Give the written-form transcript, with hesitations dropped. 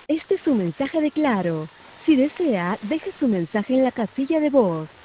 Este es un mensaje de Claro. Si desea, deje su mensaje en la casilla de voz.